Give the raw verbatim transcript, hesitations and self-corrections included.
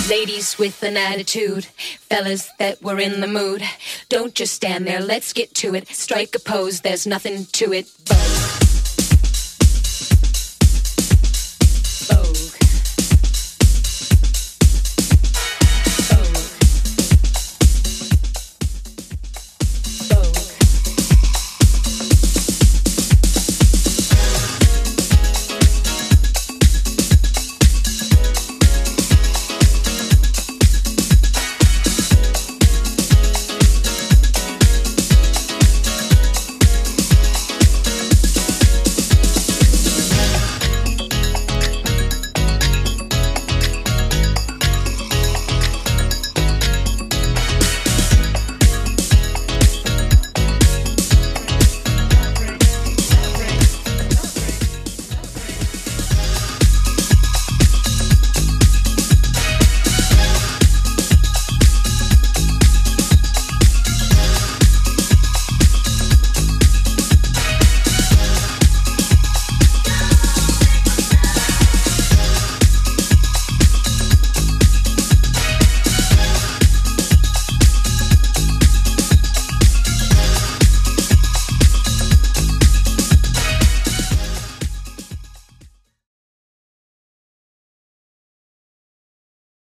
Ladies with an attitude, fellas that were in the mood. Don't just stand there, let's get to it. Strike a pose, there's nothing to it but